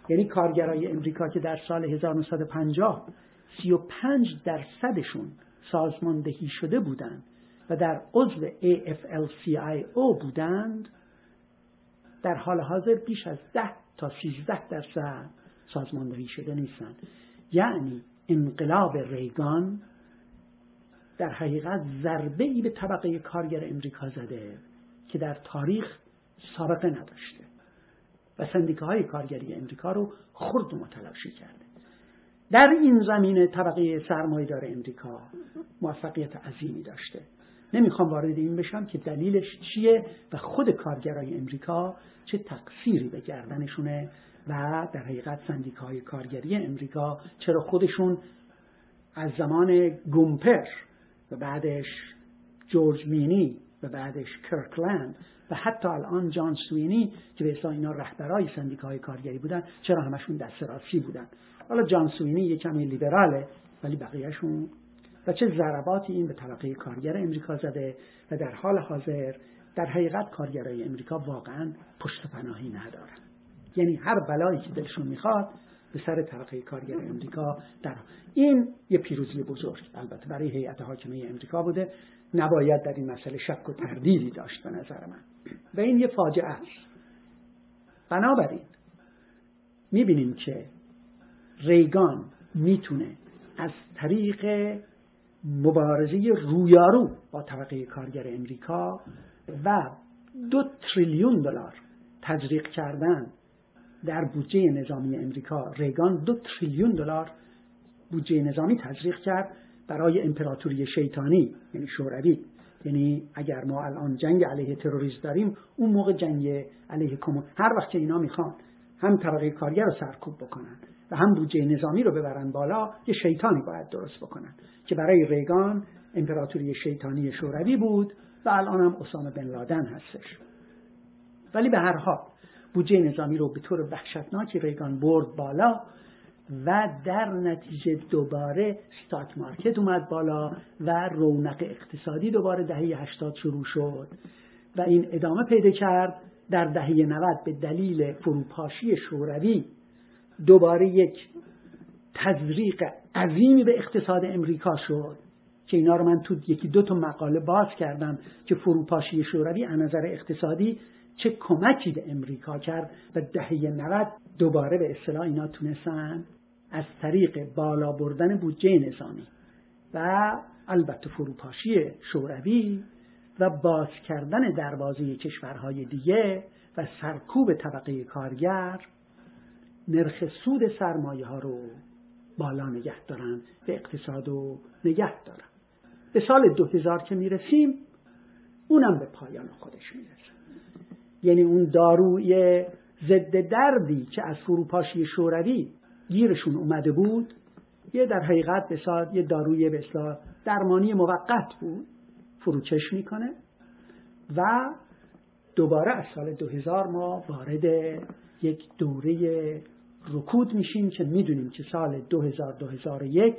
یعنی کارگرای امریکا که در سال 1950 35% سازماندهی شده بودند و در عضو AFL-CIO بودند، در حال حاضر بیش از 10 تا 13% سازماندهی شده نیستند. یعنی انقلاب ریگان در حقیقت ضربه‌ای به طبقه کارگر امریکا زده که در تاریخ سابقه نداشته و سندیکاهای کارگری امریکا رو خرد و متلاشی کرده. در این زمینه طبقه سرمایه‌دار امریکا موفقیت عظیمی داشته. نمیخوام وارد این بشم که دلیلش چیه و خود کارگرای امریکا چه تقصیری به گردنشونه و در حقیقت سندیکاهای کارگری امریکا چرا خودشون از زمان گومپر و بعدش جورج مینی و بعدش کرکلند و حتی الان جان سوینی که به اصطلاح اینا رهبرای سندیکاهای کارگری بودن، چرا همشون دست راستی بودن؟ حالا جان سوینی یک کمی لیبراله ولی بقیه‌شون، و چه ضرباتی این به طبقه کارگر امریکا زده و در حال حاضر در حقیقت کارگرای امریکا واقعا پشت پناهی ندارن. یعنی هر بلایی که دلشون میخواد به سر طبقه کارگر امریکا در این یه پیروزی بزرگ البته برای هیئت حاکمه امریکا بوده، نباید در این مسئله شک و تردیدی داشت به نظر من و این یه فاجعه است. بنابراین میبینیم که ریگان میتونه از طریق مبارزه رویارو با طبقه کارگر امریکا و $2 تریلیون تزریق کردن در بودجه نظامی امریکا، ریگان $2 تریلیون بودجه نظامی تزریق کرد برای امپراتوری شیطانی یعنی شوروی. یعنی اگر ما الان جنگ علیه تروریسم داریم، اون موقع جنگ علیه کمون، هر وقت که اینا میخوان هم طبقه کارگر رو سرکوب بکنن و هم بودجه نظامی رو ببرن بالا، یه شیطانی باید درست بکنن که برای ریگان امپراتوری شیطانی شوروی بود و الان هم اسامه بن لادن هستش. ولی به هر حال بودجه نظامی رو به طور وحشتناکی ریگان برد بالا و در نتیجه دوباره استاک مارکت اومد بالا و رونق اقتصادی دوباره دهه 80 شروع شد و این ادامه پیدا کرد. در دهه 90 به دلیل فروپاشی شوروی دوباره یک تزریق عظیمی به اقتصاد امریکا شد که اینا رو من تو یکی دو تا مقاله باز کردم که فروپاشی شوروی از نظر اقتصادی چه کمکی به امریکا کرد و دهه 90 دوباره به اصطلاح اینا تونستن از طریق بالا بردن بودجه نظامی و البته فروپاشی شوروی و باز کردن دروازه کشورهای دیگه و سرکوب طبقه کارگر نرخ سود سرمایه ها رو بالا نگه دارن و اقتصاد رو نگه دارن. به سال 2000 که میرسیم اونم به پایان خودش میرسه. یعنی اون داروی ضد دردی که از فروپاشی شوروی گیرشون اومده بود یه در حقیقت یه داروی به اصطلاح درمانی موقت بود، فروکش میکنه و دوباره از سال 2000 ما وارد یک دوره رکود میشیم که میدونیم که سال 2001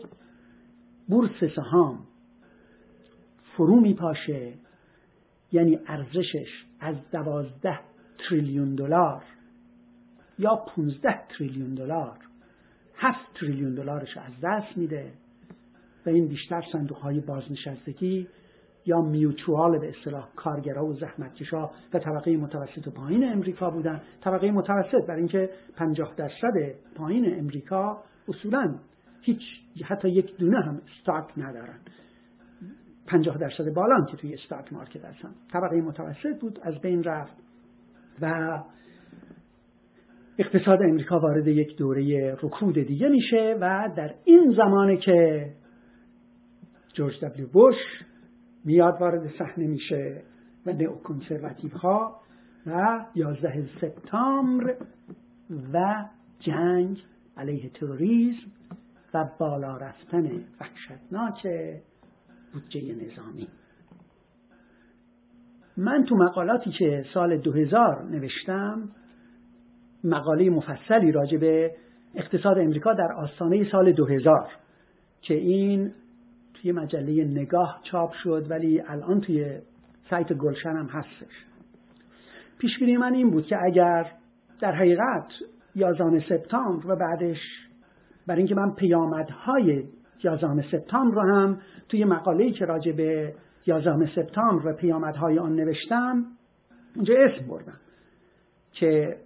بورس سهام فرو میپاشه، یعنی ارزشش از 12 تریلیون دلار یا 15 تریلیون دلار 7 تریلیون دلارش از دست میده و این بیشتر صندوق‌های بازنشستگی یا میوچوال به اصطلاح کارگرها و زحمتکشا و طبقه متوسط و پایین امریکا بودن. طبقه متوسط برای اینکه 50% پایین امریکا اصولاً هیچ حتی یک دونه هم استاک ندارن، 50% بالا هم که توی استاک مارکت هستن. طبقه متوسط بود از بین رفت و اقتصاد امریکا وارد یک دوره رکود دیگه میشه و در این زمانه که جورج دبلیو بوش میاد وارد صحنه میشه و نئوکنسرواتیو ها و 11 سپتامبر و جنگ علیه تروریسم و بالا رفتن وحشتناک بودجه نظامی. من تو مقالاتی که سال 2000 نوشتم مقاله مفصلی راجع به اقتصاد امریکا در آستانه سال 2000 که این توی مجله نگاه چاپ شد ولی الان توی سایت گلشن هم هستش. پیشبینی من این بود که اگر در حقیقت 11 سپتامبر و بعدش برای اینکه من پیامدهای 11 سپتامبر رو هم توی مقاله‌ای که راجع به 11 سپتامبر و پیامدهای آن نوشتم اونجا اسم بردم که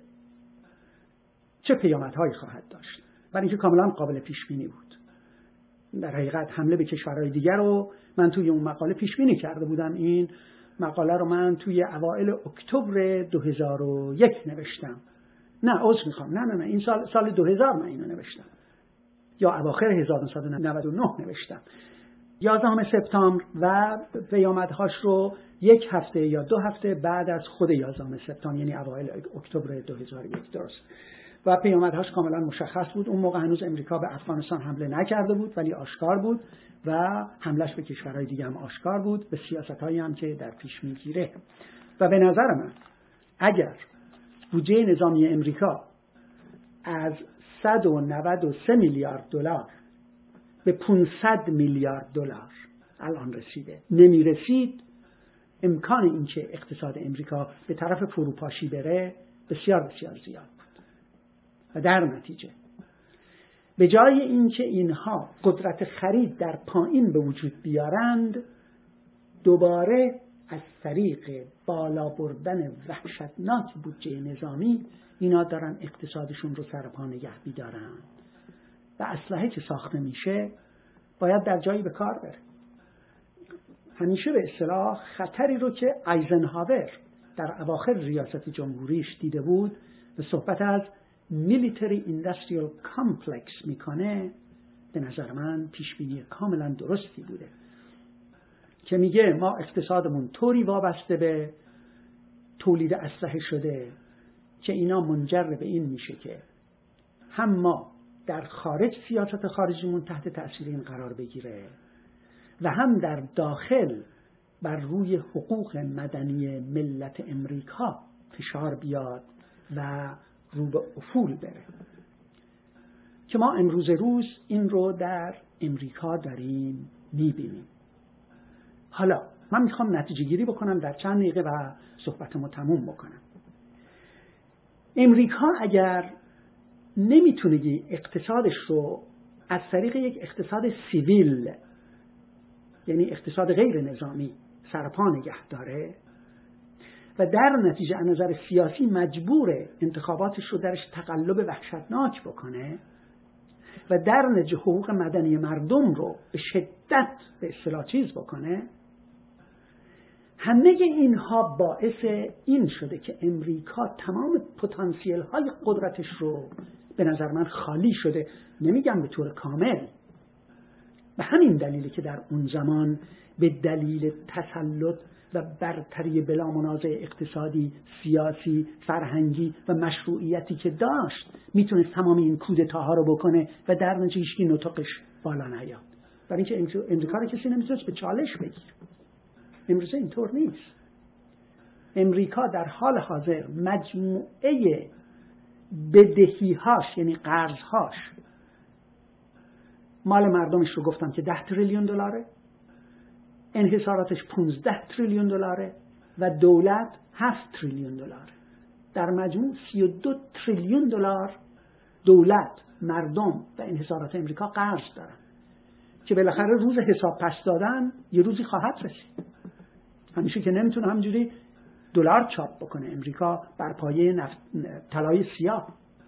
چه پیامدهایی خواهد داشت، برای اینکه کاملا قابل پیش بینی بود. در حقیقت حمله به کشورهای دیگر رو من توی اون مقاله پیش بینی کرده بودم. این مقاله رو من توی اوایل اکتبر 2001 نوشتم. نه عذر میخوام، نه این سال 2000 من اینو نوشتم، یا اواخر 1999 نوشتم. 11 سپتامبر و پیامدهاش رو 1 هفته یا 2 هفته بعد از خود 11 سپتامبر، یعنی اوایل اکتبر 2001 درست. و پیامدهاش کاملا مشخص بود. اون موقع هنوز امریکا به افغانستان حمله نکرده بود ولی آشکار بود و حملش به کشورهای دیگه هم آشکار بود، به سیاستایی هم که در پیش میگیره. و به نظر من اگر بودجه نظامی امریکا از 193 میلیارد دلار به 500 میلیارد دلار الان رسیده، نمیرسید، امکان اینکه اقتصاد امریکا به طرف فروپاشی بره بسیار بسیار زیاد بود. و در نتیجه به جای اینکه اینها قدرت خرید در پایین به وجود بیارند، دوباره از طریق بالا بردن وحشتناک بودجه نظامی اینا دارن اقتصادشون رو سر پا نگه می‌دارن. و اسلحه که ساخته میشه باید در جایی به کار بره. همیشه به اصطلاح خطری رو که ایزنهاور در اواخر ریاست جمهوریش دیده بود به صحبت از میلیتری اینداستریال کامپلکس میکنه، به نظر من پیشبینی کاملا درستی بوده که میگه ما اقتصادمون طوری وابسته به تولید اسلحه شده که اینا منجر به این میشه که هم ما در خارج سیاست خارجیمون تحت تأثیر این قرار بگیره و هم در داخل بر روی حقوق مدنی ملت امریکا فشار بیاد و رو به افول بره، که ما امروز روز این رو در امریکا داریم میبینیم. حالا من میخوام نتیجه گیری بکنم در چند دقیقه و صحبتمو تموم بکنم. امریکا اگر نمیتونه اقتصادش رو از طریق یک اقتصاد سیویل، یعنی اقتصاد غیر نظامی، سرپا نگه داره و در نتیجه از نظر سیاسی مجبور انتخاباتش رو درش تقلب وحشتناک بکنه و در نتیجه حقوق مدنی مردم رو به شدت به اصطلاح چیز بکنه، همه اینها باعث این شده که امریکا تمام پتانسیل های قدرتش رو به نظر من خالی شده، نمیگم به طور کامل. به همین دلیلی که در اون زمان به دلیل تسلط و برتری بلا منازع اقتصادی، سیاسی، فرهنگی و مشروعیتی که داشت میتونست تمام این کودتاها رو بکنه و در نتیجه هیچکی نطقش بالا نیاد، برای اینکه امریکا رو کسی نمیتونست به چالش بگیره. امروز اینطور نیست. امریکا در حال حاضر مجموعه بدهی‌هاش، یعنی قرض‌هاش، مال مردمش رو گفتم که 10 تریلیون دلاره، انحصاراتش 15 تریلیون دلاره و دولت 7 تریلیون دلاره. در مجموع 32 تریلیون دلار دولت، مردم و انحصارات امریکا قرض دارن که بالاخره روز حساب پس دادن یه روزی خواهد رسید. همیشه که نمیتونه همینجوری دلار چاپ بکنه امریکا بر پایه طلای سیاه.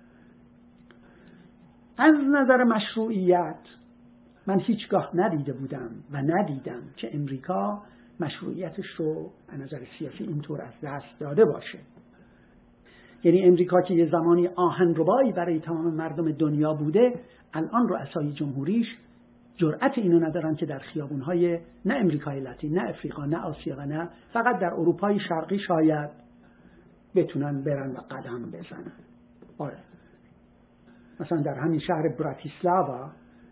از نظر مشروعیت من هیچگاه ندیده بودم و ندیدم که امریکا مشروعیتش رو از نظر سیاسی اینطور از دست داده باشه. یعنی امریکا که یه زمانی آهنربایی برای تمام مردم دنیا بوده، الان رؤسای جمهوریش جرأت اینو ندارن که در خیابون‌های نه امریکای لاتین، نه افریقا، نه آسیا و نه فقط در اروپای شرقی شاید بتونن برن و قدم بزنن. آره، مثلا در همین شهر براتیسلاوا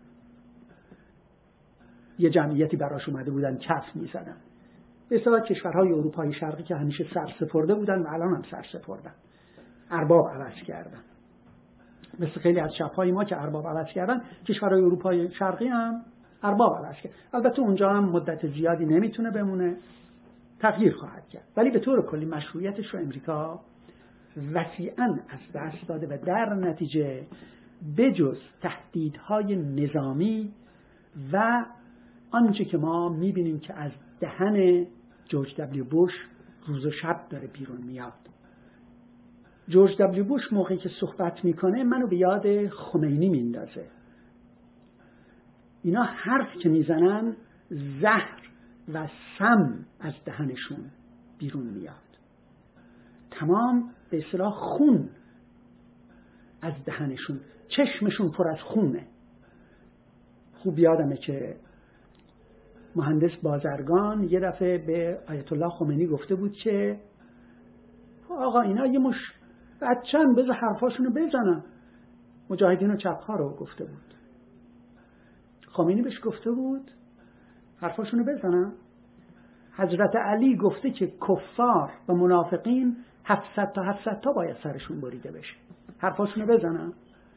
یه جمعیتی براش اومده بودن کف میزدن. به اصطلاح کشورهای اروپای شرقی که همیشه سرسپرده بودن و الان هم سرسپردن، ارباب عوض کردن. مثل خیلی از شب‌های ما که ارباب عوض کردن، کشورهای اروپای شرقی هم ارباب عوض کرد. البته اونجا هم مدت زیادی نمیتونه بمونه، تغییر خواهد کرد، ولی به طور کلی مشروعیتش رو امریکا وسیعاً از دست داده و در نتیجه بجز تهدیدهای نظامی و آنچه که ما میبینیم که از دهن جورج دبلیو بوش روز و شب داره بیرون میاد. جورج دبلیو بوش موقعی که صحبت میکنه منو به یاد خمینی میندازه. اینا حرف که میزنن زهر و سم از دهنشون بیرون میاد، تمام به اصطلاح خون از دهنشون، چشمشون پر از خونه. خوب یادمه که مهندس بازرگان یه دفعه به آیت الله خمینی گفته بود که آقا اینا یه مش بچه‌ن، بذار حرفاشونو بزنن. مجاهدین و چپ‌ها رو گفته بود. خمینی بهش گفته بود حرفاشونو بزنن. حضرت علی گفته که کفار و منافقین 700 تا باید سرشون بریده بشه، حرفاشونو بزنن.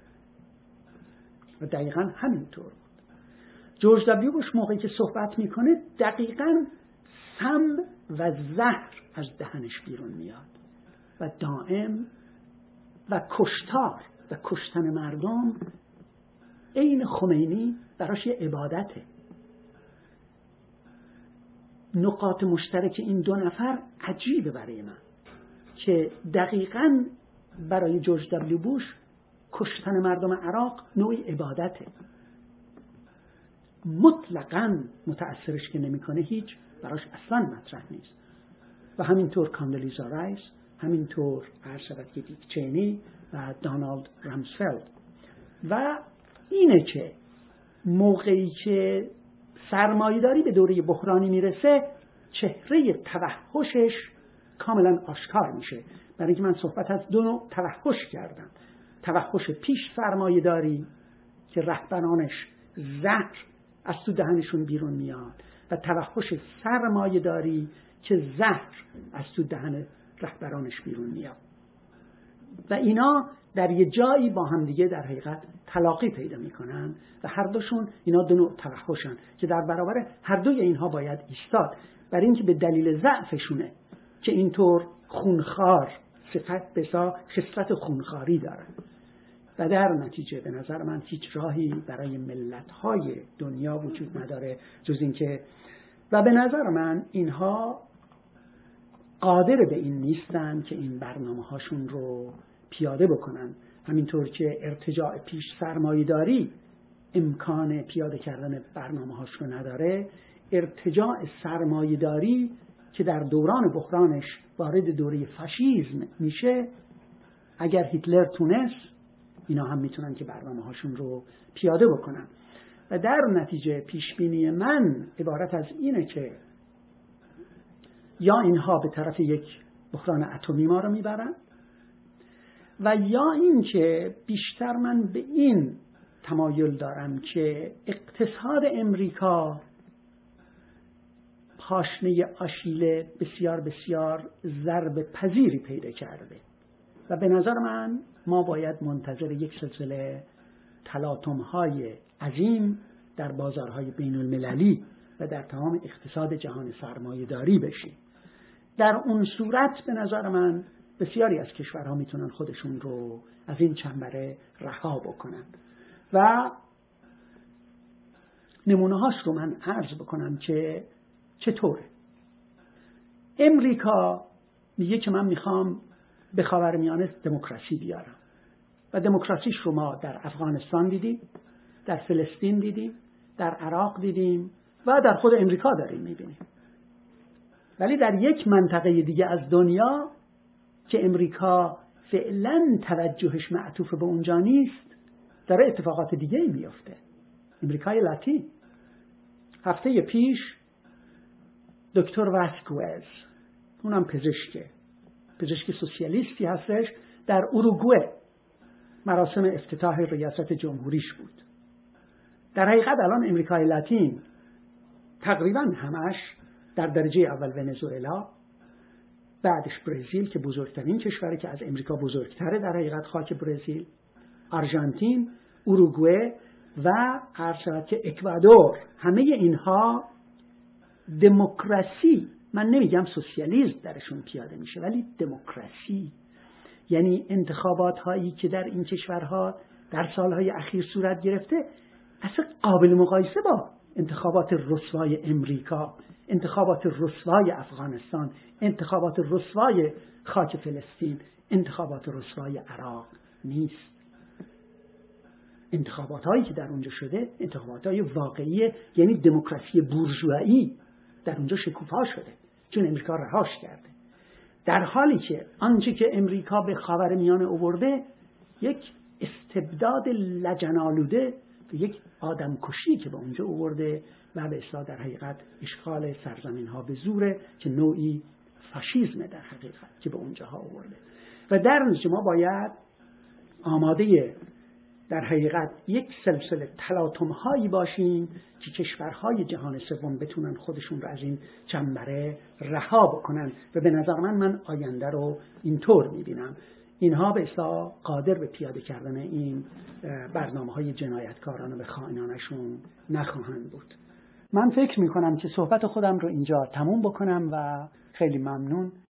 و دقیقاً همینطور بود. جورج دبلیو بوش موقعی که صحبت میکنه دقیقاً سم و زهر از دهنش بیرون میاد و دائم و کشتار و کشتن مردم عین خمینی براش یه عبادته. نقاط مشترک این دو نفر عجیبه برای من که دقیقاً برای جورج دبلیو بوش کشتن مردم عراق نوعی عبادته. مطلقاً متأثرش که نمیکنه، هیچ براش اصلا مطرح نیست. و همینطور کاندلیزا رایس، همینطور هر شود که دیک چینی و دونالد رامسفلد. و اینه که موقعی که سرمایه‌داری به دوره بحرانی میرسه چهره توحشش کاملا آشکار میشه. برای اینکه من صحبت از دو نوع توحش کردم. توحش پیش سرمایه‌داری که رهبرانش زهر از تو دهنشون بیرون میاد و توحش سرمایه‌داری که زهر از تو دهن رهبرانش بیرون میاد. و اینا در یه جایی با هم دیگه در حقیقت تلاقی پیدا میکنن و هر دوشون اینا دو نوع توحشن که در برابر هر دوی اینها باید ایستاد، برای اینکه به دلیل ضعفشونه که اینطور خونخوار صفت بسا خصلت خونخواری دارن. و در نتیجه به نظر من هیچ راهی برای ملت‌های دنیا وجود نداره جز این که، و به نظر من اینها قادر به این نیستن که این برنامه‌هاشون رو پیاده بکنن. همینطور که ارتجاع پیش سرمایه‌داری امکان پیاده کردن برنامه‌هاش رو نداره، ارتجاع سرمایه‌داری که در دوران بحرانش وارد دوره فاشیسم میشه، اگر هیتلر تونست اینا هم میتونن که برنامه‌هاشون رو پیاده بکنن. و در نتیجه پیشبینی من عبارت از اینه که یا اینها به طرف یک بحران اتمی ما رو میبرن و یا این که بیشتر من به این تمایل دارم که اقتصاد امریکا پاشنه آشیل بسیار بسیار ضرب پذیری پیدا کرده و به نظر من ما باید منتظر یک سلسله تلاطم‌های عظیم در بازارهای بین المللی و در تمام اقتصاد جهان سرمایه‌داری بشیم. در اون صورت به نظر من بسیاری از کشورها میتونن خودشون رو از این چنبره رها بکنن و نمونه‌هاش رو من عرض بکنم که چطوره. امریکا میگه که من میخوام به خاورمیانه دموکراسی بیارم و دموکراسیش رو ما در افغانستان دیدیم، در فلسطین دیدیم، در عراق دیدیم و در خود امریکا داریم میبینیم. ولی در یک منطقه دیگه از دنیا که امریکا فعلا توجهش معطوف به اونجا نیست، داره اتفاقات دیگه میفته. امریکای لاتین. هفته پیش دکتر واسکوئز، اونم پزشک سوسیالیستی هستش، در اوروگوئه مراسم افتتاح ریاست جمهوریش بود. در حقیقت الان امریکای لاتین تقریبا همش در درجه اول ونزوئلا، بعدش برزیل که بزرگترین کشوری که از امریکا بزرگتره در حقیقت خاک برزیل، آرژانتین، اوروگوئه و هر شود که اکوادور، همه اینها دموکراسی، من نمیگم سوسیالیسم درشون پیاده میشه، ولی دموکراسی یعنی انتخابات هایی که در این کشورها در سالهای اخیر صورت گرفته اصلا قابل مقایسه با انتخابات رسوای امریکا، انتخابات رسوای افغانستان، انتخابات رسوای خاک فلسطین، انتخابات رسوای عراق نیست. انتخابات هایی که در اونجا شده انتخابات های واقعی، یعنی دموکراسی بورژوایی در اونجا شکوفا شده چون امریکا رهاش کرده. در حالی که آنچه که امریکا به خاورمیانه آورده یک استبداد لجن‌آلوده و یک آدمکشی که به اونجا آورده و به اصطلاح در حقیقت اشغال سرزمین ها به زوره که نوعی فاشیسم در حقیقت که به اونجاها آورده. و در نتیجه ما باید آماده در حقیقت یک سلسله تلاطم هایی باشیم که کشورهای جهان سوم بتونن خودشون رو از این چنبره رها بکنن و به نظر من آینده رو اینطور میبینم اینها به اصطلاح قادر به پیاده کردن این برنامه‌های جنایتکارانه و خائنانشون نخواهند بود. من فکر میکنم که صحبت خودم رو اینجا تموم بکنم و خیلی ممنون.